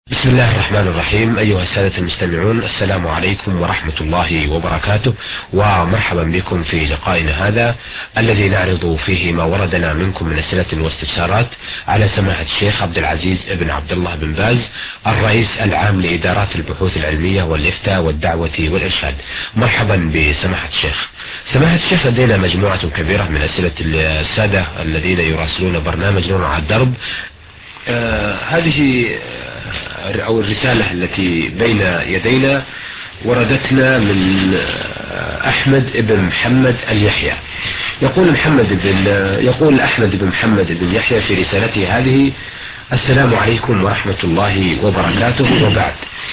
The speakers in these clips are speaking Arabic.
بسم الله الرحمن الرحيم. أيها السادة المستمعون، السلام عليكم ورحمة الله وبركاته، ومرحبا بكم في لقائنا هذا الذي نعرض فيه ما وردنا منكم من أسئلة واستفسارات على سماحة الشيخ عبد العزيز بن عبد الله بن باز، الرئيس العام لإدارات البحوث العلمية والإفتاء والدعوة والإرشاد. مرحبا بسماحة الشيخ. سماحة الشيخ، لدينا مجموعة كبيرة من أسئلة السادة الذين يراسلون برنامج نور على الدرب. هذه أو الرسالة التي بين يدينا وردتنا من أحمد بن محمد اليحيى. يقول أحمد بن محمد بن يحيى في رسالته هذه: السلام عليكم ورحمة الله وبركاته، وبعد.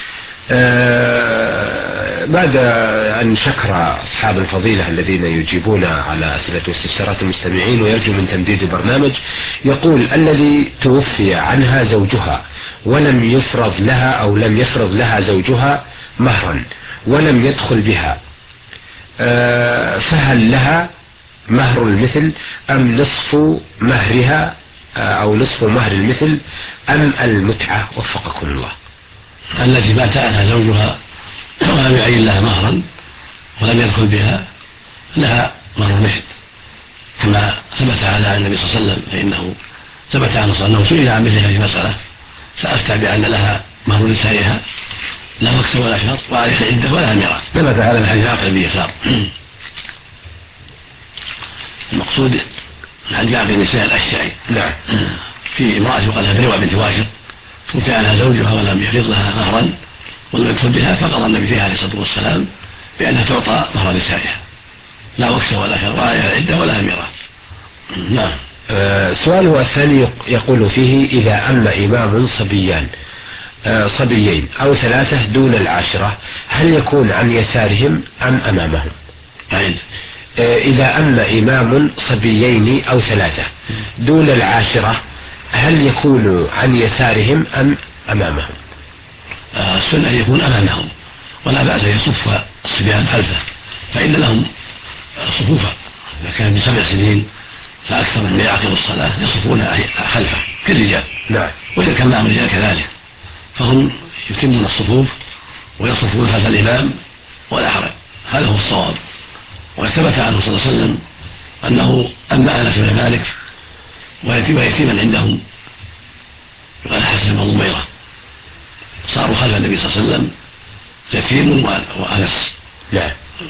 بعد أن شكر أصحاب الفضيلة الذين يجيبون على أسئلة واستفسارات المستمعين ويرجو من تمديد البرنامج، يقول: الذي توفي عنها زوجها ولم يفرض لها زوجها مهرا ولم يدخل بها، فهل لها مهر المثل أم نصف مهرها أو نصف مهر المثل أم المتعة؟ وفقكم الله. التي مات عنها زوجها ولم يعين لها مهرا ولم يدخل بها لها مهر المثل، كما ثبت على النبي صلى الله عليه وسلم، فإنه ثبت عنه صلى الله عليه وسلم سئل عن مثل هذه المسألة فأفتى بأن لها مهر نسائها لا مكس ولا شرط وعليها العدة ولا ميراث. ثبت هذا من حديث عقل بن يسار. المقصود عن جعل النساء الأشجعي. نعم. في امرأة يقال لها بروى بنت واشق توفي عنها زوجها ولم يفرض لها مهرا ولم يدخل بها، فقضى النبي فيها عليه الصلاة والسلام بأنها تعطى مهر نسائها لا مكس ولا شرط وعليها العدة ولا ميراث. نعم. سؤاله الثاني يقول فيه: إذا أم إمام صبيين أو ثلاثة دون العاشرة، هل يكون عن يسارهم أم أمامهم؟ إذا أم إمام صبيين أو ثلاثة دون العاشرة، هل يكون عن يسارهم أم أمامهم؟ السنة يكون أمامهم، ولا بأس يصف الصبيان خلفه، فإن لهم صفوفا. إذا كان من 7 سنين فأكثر من يعقل الصلاة يصفون خلفه كالرجال. نعم. وإذا كان معهم رجال كذلك فهم يتمون الصفوف ويصفون خلف الإمام ولا حرج، هذا هو الصواب. وثبت عنه صلى الله عليه وسلم أنه أما أنس بن مالك ويتيما عندهم يقال حسن بن ضميرة صاروا خلف النبي صلى الله عليه وسلم يتيم وأنس. نعم.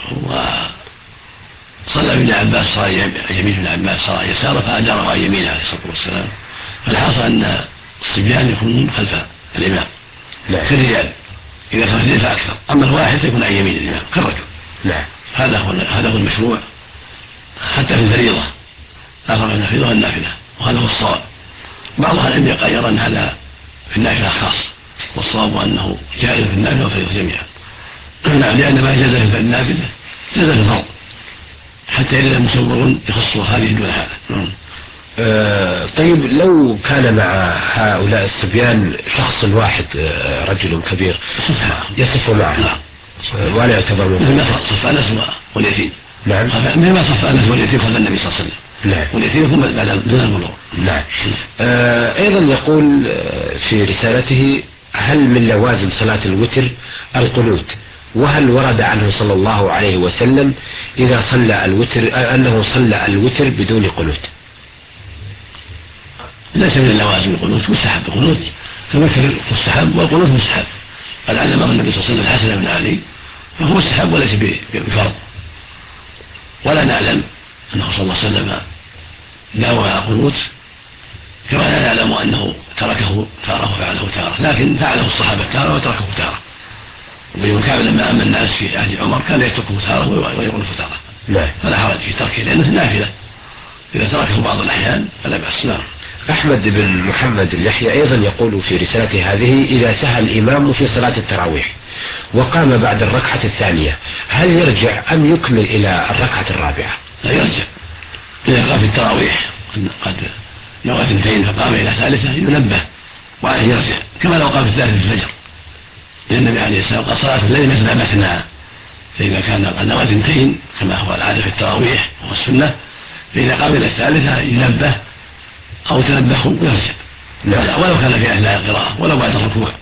وصلى ابن عباس صار يمين ابن عباس صار يساره فأداره عن يمينه عليه الصلاة والسلام. فالحاصل أن الصبيان يكونون خلف الإمام كالرجال، إذا كان رجال فأكثر، أما الواحد يكون عن يمين الإمام كالرجل. نعم. هذا هو المشروع حتى في الفريضة، لا فرق بين الفريضة والنافلة، وهذا هو الصواب. بعض أهل العلم يرى أن هذا في النافلة خاص، والصواب أنه جائز في النافلة والفريضة جميعا. لأن ما جاز في النافلة جاز في الفرض، حتى إذا المصورون يخصوا هذه دون هذا. طيب، لو كان مع هؤلاء الصبيان شخص واحد، رجل كبير يصف معه ولا يعتبر مثل ما صف أنس واليتيم. نعم. مثل ما صف أنس واليتيم خلف النبي صلى الله عليه وسلم. نعم. واليتيم يكون بعد دون المرور. نعم. أيضا يقول في رسالته: هل من لوازم صلاة الوتر القنوت؟ وهل ورد عنه صلى الله عليه وسلم إذا صلى الوتر أنه صلى الوتر بدون قنوت؟ ليس من اللوازم القنوت، مستحب القنوت، فالوتر مستحب والقنوت مستحب. قد علمه النبي صلى الله عليه وسلم الحسن بن علي فهو مستحب وليس بفرض، ولا نعلم أنه صلى الله عليه وسلم داوم على القنوت، كما لا نعلم أنه تركه تارة وفعله تارة، لكن فعله الصحابة تارة وتركه تارة. وابن كعب لما أما الناس في عهد عمر كان يتركه تارة ويقنف تارة. لا. فلا حرج في تركه لأنه نافلة، إذا تركه بعض الأحيان فلا بأس. نعم. أحمد بن محمد اليحيى أيضا يقول في رسالته هذه: إذا سهى الإمام في صلاة التراويح وقام بعد الركعة الثانية، هل يرجع أم يكمل إلى الركعة الرابعة؟ لا يرجع. إذا قام في التراويح قد نوى 2 فقام إلى 3 ينبه وعليه يرجع، كما لو قام في 3 في الفجر، لأن النبي عليه السلام قال: صلاة الليل مثنى، فإذا كان قد نوى 2 كما هو العادة في التراويح والسنة، فإذا قام إلى 3 ينبه أو تنبه ويرجع، ولو كان في أثناء القراءة ولو بعد الركوع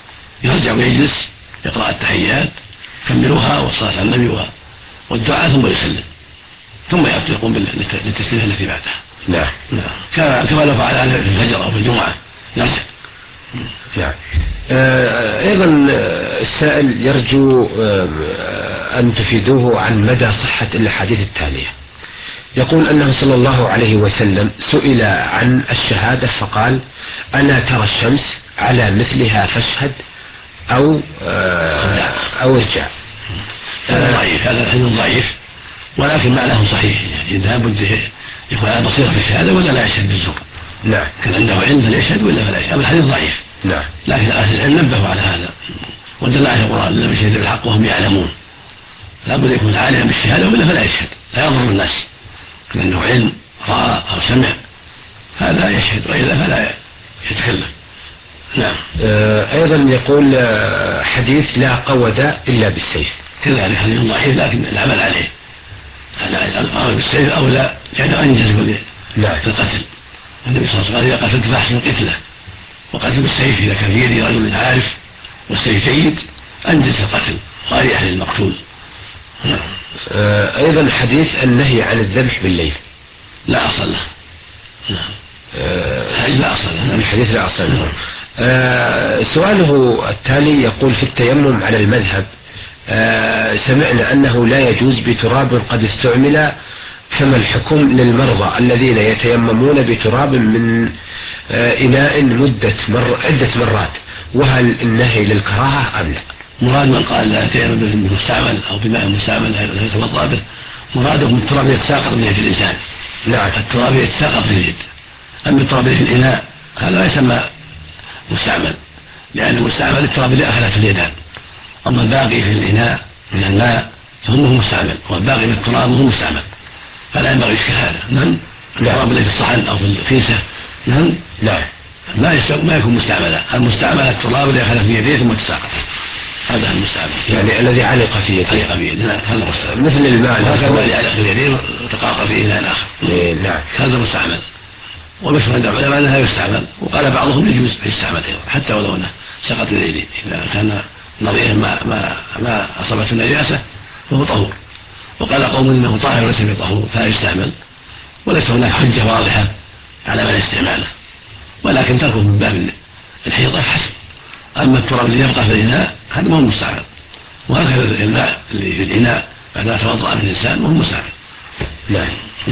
يرجع ويجلس يقرأ التحيات يكملوها والصلاة على النبي والدعاء ثم يسلم ثم يقوم بالتسليمة التي بعدها. نعم. كما لو فعل هذا في الفجر أو في الجمعة يرجع. نعم. أيضا السائل يرجو أن تفيدوه عن مدى صحة الأحاديث التالية. يقول أنه صلى الله عليه وسلم سئل عن الشهادة فقال: ألا ترى الشمس على مثلها فاشهد أو ارجع. هذا ضعيف، هذا الحديث ضعيف، ولكن معناه صحيح، يعني لابد يكون على بصيرة في الشهادة ولا لا يشهد بالزور. نعم. كان عنده علم فليشهد ولا فلا يشهد. الحديث ضعيف. نعم. لكن أهل العلم نبهوا على هذا ودل على القرآن: لم يشهدوا بالحق وهم يعلمون. لابد يكون عالما بالشهادة ولا فلا يشهد، لا يضر الناس. كان عنده علم رأى أو سمع هذا يشهد، وإلا فلا يتكلم. نعم. أيضا يقول حديث: لا قود إلا بالسيف. كذلك حديث ضعيف، لكن العمل عليه الأمر بالسيف أولى لأنه أنجز في القتل. النبي صلى الله عليه وسلم قال: إذا قتلت فأحسن قتله، وقتل بالسيف إذا كان في يد رجل عارف والسيف جيد أنجز القتل وأريح للمقتول. أيضا حديث النهي عن الذبح بالليل. لا أصل له. لا أصل له. الحديث لا أصل له. سؤاله التالي يقول: في التيمم على المذهب سمعنا أنه لا يجوز بتراب قد استعمل، فما الحكم للمرضى الذين يتيممون بتراب من إناء عدة مرات، وهل النهي للكراهة أم لا؟ مراد من قال لا يتيمم بالمستعمل أو بماء مستعمل لا يتوضأ به، مراده من التراب يتساقط من يد الإنسان. نعم. التراب يتساقط في اليد. أما التراب في الإناء هذا لا يسمى مستعمل، لأن المستعمل التراب اللي أخذته اليدان، أما الباقي في الإناء من الماء فهو مستعمل، والباقي من التراب هو مستعمل، فلا ينبغي إشكال هذا. نعم. التراب اللي في الصحن أو في الكيسة نعم ما يكون مستعملا. المستعمل التراب اللي أخذ في يديه ثم تساقط، هذا المستعمل، يعني الذي علق في يديه. نعم. هذا مستعمل، مثل الماء الذي علق في يديه وتقاطع في إناء آخر. نعم. هذا مستعمل. ومشهور عند العلماء أنها يستعمل، وقال بعضهم يجوز يستعمل أيضا حتى ولو أنه سقط من يديه، إذا كان نظير ما أصابته النجاسة فهو طهور. وقال قوم إنه طاهر وليس بطهور فلا يستعمل، وليس هناك حجة واضحة على من استعماله، ولكن تركه من باب الحيطة حسب. أما التراب الذي يبقى في الإناء هذا ما هو مستعمل، وهكذا الماء اللي في الإناء بعد ما توضأ من الإنسان ما هو مستعمل. نعم.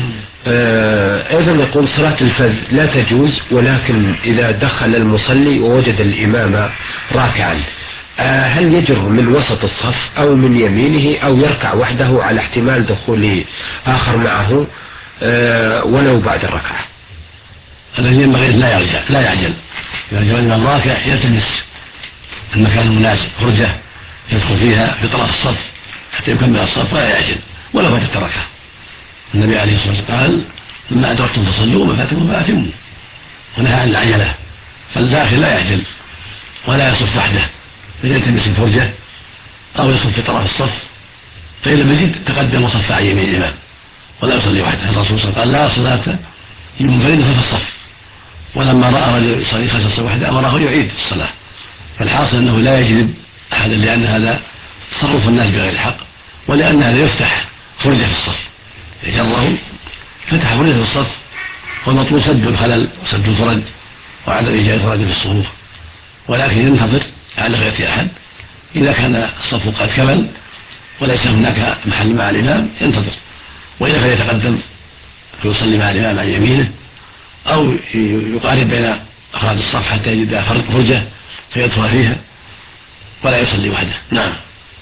أيضا يقول: صلاة الفجر لا تجوز، ولكن إذا دخل المصلي ووجد الإمام راكعا هل يجر من وسط الصف أو من يمينه أو يركع وحده على احتمال دخول آخر معه ولو بعد الركعة؟ الذي ينبغي لا يعجل. إذا جاء الإمام راكع يلتمس المكان المناسب، فرجة يدخل فيها في طرف الصف حتى يكمل الصف ولا يعجل ولا فاتت ركعة. النبي عليه الصلاة والسلام قال: مما أدركتم فصلوا وما فاتكم فأتموا، ونهى عن العجلة. فالداخل لا يعجل ولا يصف وحده، فيلتمس الفرجة أو يصف في طرف الصف، فإن لم يجد تقدم وصف عن يمين الإمام ولا يصلي وحده. الرسول صلى الله عليه وسلم قال: لا صلاة لمنفرد في الصف، ولما رأى رجل يصلي خلف الصف وحده أمره يعيد الصلاة. فالحاصل أنه لا يجذب أحدا، لأن هذا تصرف الناس بغير الحق، ولأن هذا يفتح فرجة في الصف، يجره فتح فرجة في الصف، والمطلوب سد الخلل وسد الفرج وعدم إيجاد فرج في الصفوف، ولكن ينتظر لعله يأتي أحد. إذا كان الصف قد كمل وليس هناك محل مع الإمام ينتظر، وإذا كان يتقدم فيصلي مع الإمام عن يمينه، أو يقارب بين أفراد الصف حتى يجد فرجة فيدخل فيها ولا يصلي وحده. نعم.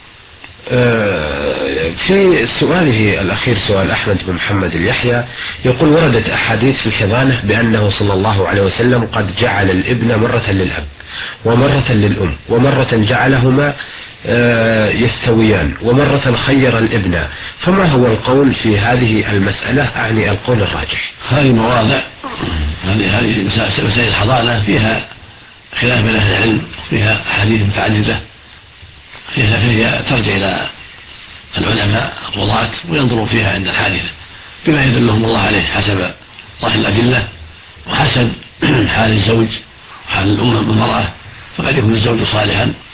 في سؤاله الأخير سؤال أحمد بن محمد اليحيى يقول: وردت أحاديث في الحضانة بأنه صلى الله عليه وسلم قد جعل الابن مرة للأب ومرة للأم، ومرة جعلهما يستويان، ومرة خير الابن، فما هو القول في هذه المسألة؟ أعني القول الراجح. هذه مواضع، هذه مسائل الحضانة فيها خلاف بين أهل العلم، فيها أحاديث متعددة، فيها ترجع إلى العلماء القضاة وينظرون فيها عند الحادثة بما يدلهم الله عليه حسب ظاهر الأدلة وحسب حال الزوج وحال الأم المرأة. فقد يكون الزوج صالحا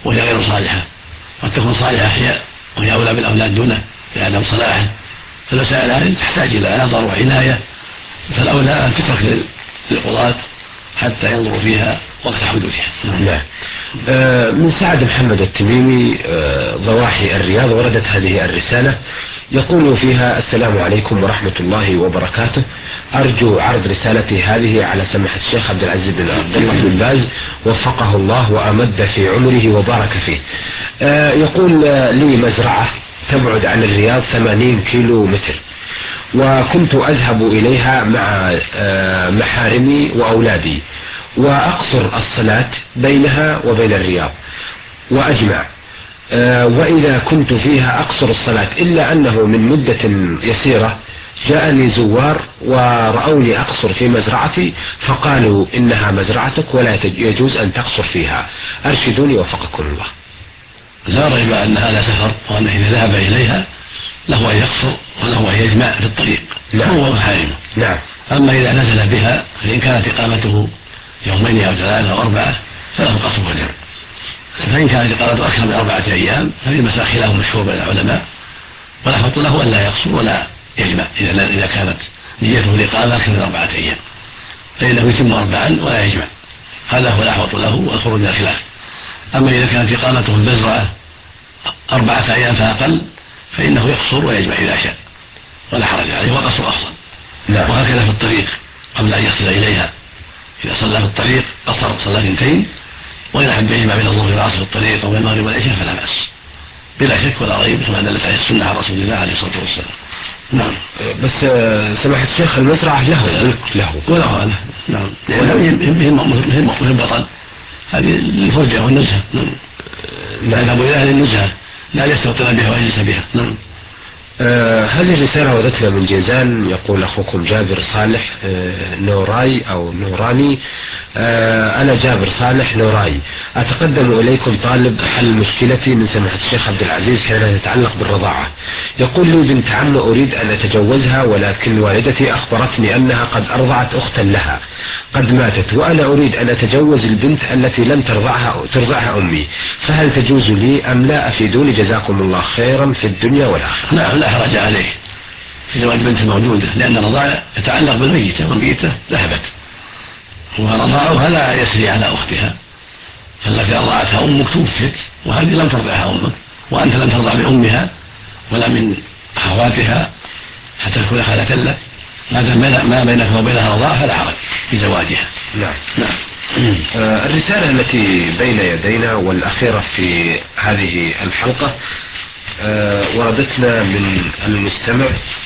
وهي غير صالحة، قد تكون صالحة أحياء وهي أولى بالأولاد دونه لعدم صلاحه، فالمسائل هذه تحتاج إلى نظر وعناية، فالأولى أن تترك للقضاة حتى ينظروا فيها وقت حدوثها. نعم. من سعد محمد التميمي ضواحي الرياض وردت هذه الرسالة، يقول فيها: السلام عليكم ورحمة الله وبركاته، أرجو عرض رسالتي هذه على سماحة الشيخ عبد العزيز بن عبد الله بن باز وفقه الله وأمد في عمره وبارك فيه. يقول: لي مزرعة تبعد عن الرياض 80 كيلو متر، وكنت أذهب إليها مع محارمي وأولادي، وأقصر الصلاة بينها وبين الرياض وأجمع، وإذا كنت فيها أقصر الصلاة، إلا أنه من مدة يسيرة جاءني زوار ورأوني أقصر في مزرعتي فقالوا إنها مزرعتك ولا يجوز أن تقصر فيها، أرشدوني وفقكم الله. لا ريب أن هذا سفر، وأنه إذا ذهب إليها له أن يقصر وله أن يجمع في الطريق. نعم. هو ومحارمه. نعم. أما إذا نزل بها فإن كانت إقامته يومين أو 3 أو 4 فله قصر والجمع، فإن كانت إقامته أكثر من 4 أيام ففي مسألة خلاف مشهور بين العلماء، ولا حط له أن لا يقصر ولا يجمع إذا كانت نيته الإقامة أكثر من 4 أيام، فإنه يتم 4 ولا يجمع، هذا هو الأحوط له والخروج من الخلاف. أما إذا كانت إقامته المزرعة 4 أيام فأقل فإنه يقصر ويجمع إذا شاء ولا حرج عليه، والقصر أفضل. نعم. وهكذا في الطريق قبل أن يصل إليها، إذا صلى في الطريق قصر صلاة 2، وإن أحب يجمع بين الظهر والعصر في الطريق أو المغرب والعشاء فلا بأس، بلا شك ولا ريب، كما دلت عليه السنة عن رسول الله عليه الصلاة والسلام. نعم. بس سماحة الشيخ المزرعة له وله. نعم. مهم بطل، هذه الفرجة والنزهة. نعم. يذهب إليها للنزهة لا يستوطن بها ويجلس بها. نعم. هذه الرسالة وردتنا من جيزان، يقول أخوكم جابر صالح نوراي أو نوراني: أنا جابر صالح نوراي، أتقدم إليكم طالب حل مشكلتي من سماحة الشيخ عبد العزيز حين تتعلق بالرضاعة. يقول لي: بنت عم أريد أن أتجوزها، ولكن والدتي أخبرتني أنها قد أرضعت أختا لها قد ماتت، وأنا أريد أن أتجوز البنت التي لم ترضعها أمي، فهل تجوز لي أم لا؟ أفيدوني جزاكم الله خيرا في الدنيا والآخرة. نعم، لا حرج عليه في زواج بنت موجودة، لأن الرضاعة يتعلق بالميتة، والميتة ذهبت، ورضاعها لا يسري على أختها، فالتي أرضعتها أمك توفت وهذه لم ترضعها أمك، وأنت لم ترضع بأمها ولا من أخواتها حتى تكون خالة لك، ما بينك وبينها رضاعة فلا حرج في زواجها. نعم. نعم. الرسالة التي بين يدينا والأخيرة في هذه الحلقة وردتنا من المستمع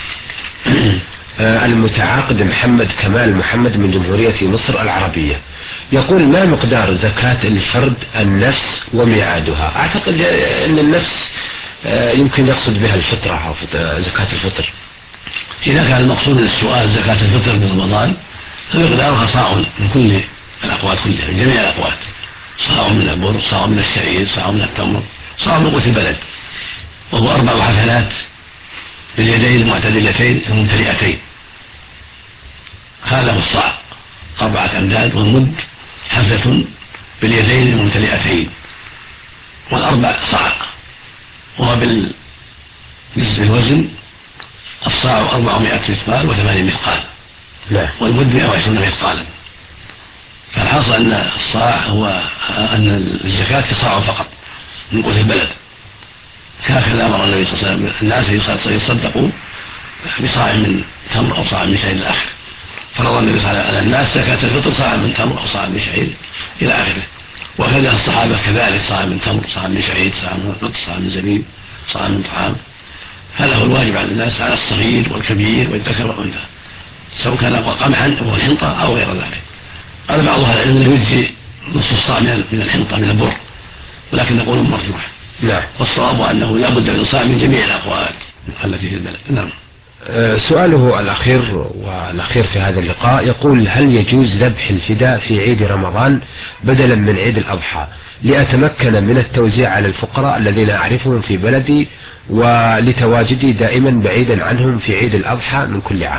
المتعاقد محمد كمال محمد من جمهورية مصر العربية، يقول: ما مقدار زكاة الفرد النفس وميعادها؟ أعتقد أن النفس يمكن يقصد بها الفطرة أو زكاة الفطر. إذا كان المقصود من السؤال زكاة الفطر من رمضان فمقدارها صاع من كل الأقوات كلها، من جميع الأقوات، صاع من البر، صاع من الشعير، صاع من التمر، صاع من قوت البلد، وهو 4 حفلات باليدين المعتدلتين الممتلئتين، هذا هو الصاع، 4 أمداد، والمد حفلة باليدين الممتلئتين، والأربع صاع، وهو بالوزن الصاع 400 مثقال و8 مثقال، والمد 120 مثقالا. فالحاصل أن الصاع هو أن الزكاة صاع فقط من قوت البلد، هكذا أمر النبي صلى الله عليه وسلم الناس يصدقوا بصاع من تمر أو صاع من شعير إلى آخره، فرض النبي صلى الله عليه وسلم على الناس زكاة الفطر صاع من تمر أو صاع من شعير إلى آخره، وكذا الصحابة كذلك، صاع من تمر، صاع من شعير، صاع من رطب، صاع من زبيب، صاع من طعام. هذا هو الواجب على الناس، على الصغير والكبير والذكر والأنثى، سواء كان قمحا أو الحنطة أو غير ذلك. قال بعض أهل العلم أنه يجزي نصف الصاع من الحنطة من البر، ولكن نقول مرجوح. نعم. والصواب أنه لا بد من صاع من جميع الأقوال التي في البلد. نعم. سؤاله الأخير في هذا اللقاء يقول: هل يجوز ذبح الفداء في عيد رمضان بدلا من عيد الأضحى لأتمكن من التوزيع على الفقراء الذين أعرفهم في بلدي، ولتواجدي دائما بعيدا عنهم في عيد الأضحى من كل عام؟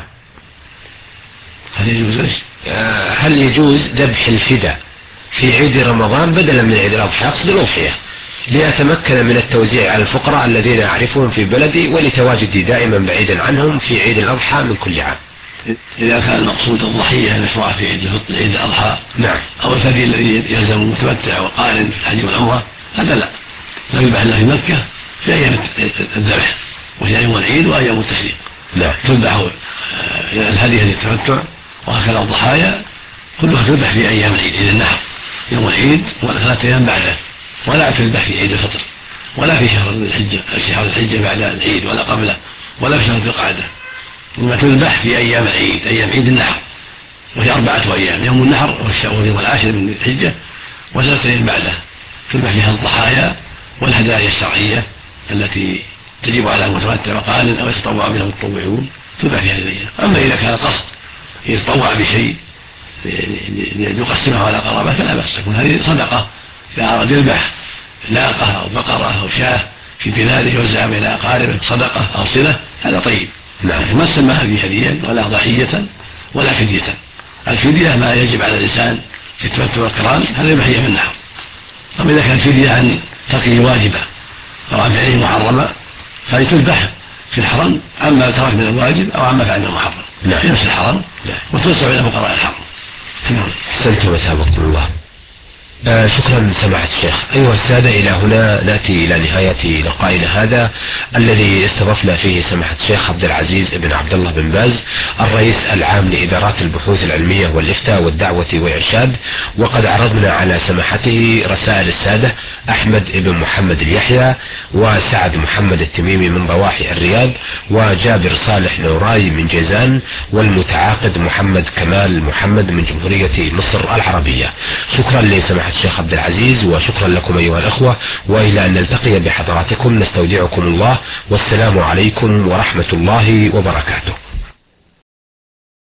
هل يجوز ذبح الفداء في عيد رمضان بدلا من عيد الأضحى؟ أقصد الأضحية، لأتمكن من التوزيع على الفقراء الذين أعرفهم في بلدي ولتواجدي دائما بعيدا عنهم في عيد الأضحى من كل عام. إذا كان المقصود الضحية المشروعة في عيد الأضحى نعم، أو الفدي الذي يلزم المتمتع وقارن في الحج والعمرة، هذا لا يذبح له في مكة في أيام الذبح وهي أيام العيد وأيام التشريق. نعم، تذبح الهدي للتمتع، وهكذا الضحايا كلها تذبح في أيام العيد، عيد النحر يوم العيد وثلاثة أيام بعده، ولا تذبح في عيد الفطر ولا في شهر الحجة بعد العيد ولا قبله ولا في شهر ذي القعدة، إنما تذبح في أيام العيد، أيام عيد النحر وهي 4 أيام، يوم النحر واليوم العاشر من الحجة وثلاثة أيام بعده، تذبح فيها الضحايا والهدايا الشرعية التي تجب على المتمتع وقارن أو يتطوع بها المتطوعون، تذبح في هذه الأيام. أما إذا كان قصد يتطوع بشيء يقسمه على قرابة فلا بأس، تكون هذه صدقة. إذا أراد يذبح ناقة أو بقرة أو شاة في بلاده يوزعها بين أقاربه صدقة أو صلة، هذا طيب. لكن ما سمى هذه هديا ولا ضحية ولا فدية. الفدية ما يجب على الإنسان في التمتع والقران، هذا يبقى من النحر. أما إذا كانت فدية عن تركه واجبة أو عن فعله محرمة فهي تذبح في الحرم عما ترك من الواجب أو عما فعل من المحرم في نفس الحرم وتوسع إلى فقراء الحرم. أحسنتم وثابكم الله. شكرا سماحة الشيخ. أيها السادة، إلى هنا نأتي إلى نهاية لقائنا هذا الذي استضفنا فيه سماحة الشيخ عبد العزيز بن عبد الله بن باز الرئيس العام لإدارات البحوث العلمية والإفتاء والدعوة والإرشاد، وقد عرضنا على سماحته رسائل السادة أحمد بن محمد اليحيى وسعد محمد التميمي من ضواحي الرياض وجابر صالح نوراي من جيزان والمتعاقد محمد كمال محمد من جمهورية مصر العربية. شكرا لسماحة الشيخ عبد العزيز وشكرا لكم أيها الأخوة، وإلى أن نلتقي بحضراتكم نستودعكم الله، والسلام عليكم ورحمة الله وبركاته.